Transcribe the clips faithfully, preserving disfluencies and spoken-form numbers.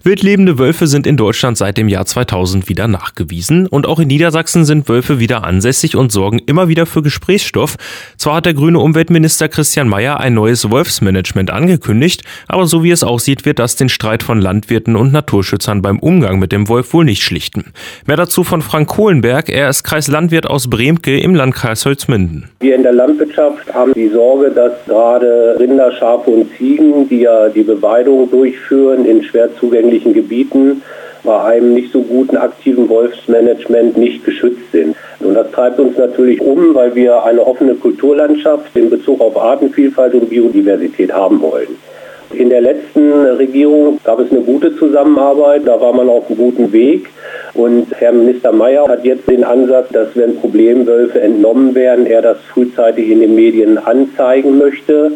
Wildlebende Wölfe sind in Deutschland seit dem Jahr zweitausend wieder nachgewiesen. Und auch in Niedersachsen sind Wölfe wieder ansässig und sorgen immer wieder für Gesprächsstoff. Zwar hat der grüne Umweltminister Christian Mayer ein neues Wolfsmanagement angekündigt, aber so wie es aussieht, wird das den Streit von Landwirten und Naturschützern beim Umgang mit dem Wolf wohl nicht schlichten. Mehr dazu von Frank Kohlenberg, er ist Kreislandwirt aus Bremke im Landkreis Holzminden. Wir in der Landwirtschaft haben die Sorge, dass gerade Rinder, Schafe und Ziegen, die ja die Beweidung durchführen in schwer zugänglichen Gebieten, bei einem nicht so guten aktiven Wolfsmanagement nicht geschützt sind. Und das treibt uns natürlich um, weil wir eine offene Kulturlandschaft in Bezug auf Artenvielfalt und Biodiversität haben wollen. In der letzten Regierung gab es eine gute Zusammenarbeit, da war man auf einem guten Weg. Und Herr Minister Mayer hat jetzt den Ansatz, dass wenn Problemwölfe entnommen werden, er das frühzeitig in den Medien anzeigen möchte.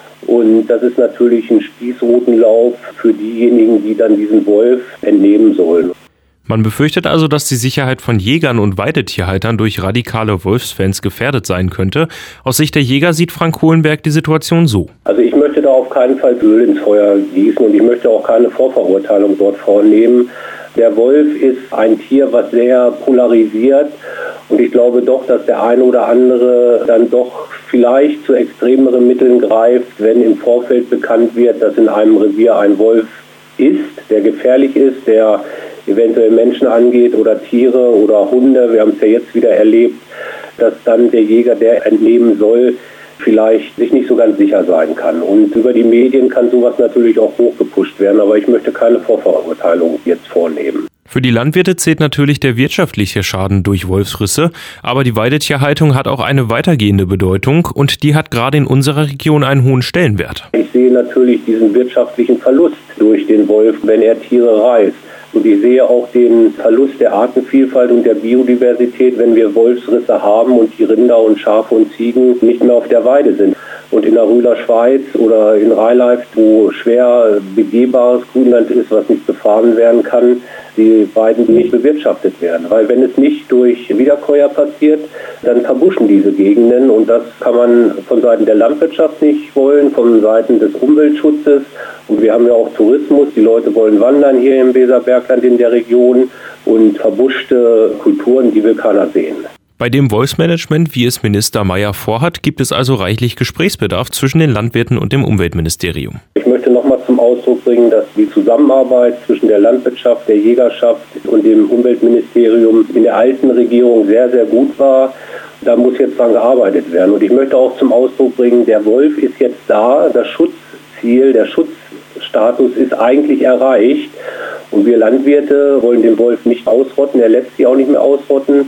Und das ist natürlich ein Spießrutenlauf für diejenigen, die dann diesen Wolf entnehmen sollen. Man befürchtet also, dass die Sicherheit von Jägern und Weidetierhaltern durch radikale Wolfsfans gefährdet sein könnte. Aus Sicht der Jäger sieht Frank Kohlenberg die Situation so. Also ich möchte da auf keinen Fall Öl ins Feuer gießen und ich möchte auch keine Vorverurteilung dort vornehmen. Der Wolf ist ein Tier, was sehr polarisiert. Und ich glaube doch, dass der eine oder andere dann doch vielleicht zu extremeren Mitteln greift, wenn im Vorfeld bekannt wird, dass in einem Revier ein Wolf ist, der gefährlich ist, der eventuell Menschen angeht oder Tiere oder Hunde. Wir haben es ja jetzt wieder erlebt, dass dann der Jäger, der entnehmen soll, vielleicht sich nicht so ganz sicher sein kann. Und über die Medien kann sowas natürlich auch hochgepusht werden, aber ich möchte keine Vorverurteilung jetzt vornehmen. Für die Landwirte zählt natürlich der wirtschaftliche Schaden durch Wolfsrisse, aber die Weidetierhaltung hat auch eine weitergehende Bedeutung und die hat gerade in unserer Region einen hohen Stellenwert. Ich sehe natürlich diesen wirtschaftlichen Verlust durch den Wolf, wenn er Tiere reißt. Und ich sehe auch den Verlust der Artenvielfalt und der Biodiversität, wenn wir Wolfsrisse haben und die Rinder und Schafe und Ziegen nicht mehr auf der Weide sind. Und in der Rühler Schweiz oder in Rheinland, wo schwer begehbares Grünland ist, was nicht befahren werden kann, die Weiden nicht bewirtschaftet werden. Weil wenn es nicht durch Wiederkäuer passiert, dann verbuschen diese Gegenden und das kann man von Seiten der Landwirtschaft nicht wollen, von Seiten des Umweltschutzes. Und wir haben ja auch Tourismus, die Leute wollen wandern hier im Weserbergland in der Region und verbuschte Kulturen, die will keiner sehen. Bei dem Wolfsmanagement, wie es Minister Mayer vorhat, gibt es also reichlich Gesprächsbedarf zwischen den Landwirten und dem Umweltministerium. Ich möchte nochmal zum Ausdruck bringen, dass die Zusammenarbeit zwischen der Landwirtschaft, der Jägerschaft und dem Umweltministerium in der alten Regierung sehr, sehr gut war. Da muss jetzt dran gearbeitet werden. Und ich möchte auch zum Ausdruck bringen, der Wolf ist jetzt da, das Schutzziel, der Schutzstatus ist eigentlich erreicht. Und wir Landwirte wollen den Wolf nicht ausrotten, er lässt sich auch nicht mehr ausrotten.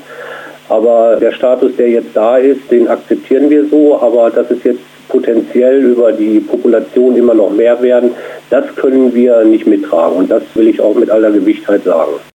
Aber der Status, der jetzt da ist, den akzeptieren wir so. Aber dass es jetzt potenziell über die Population immer noch mehr werden, das können wir nicht mittragen. Und das will ich auch mit aller Gewichtheit sagen.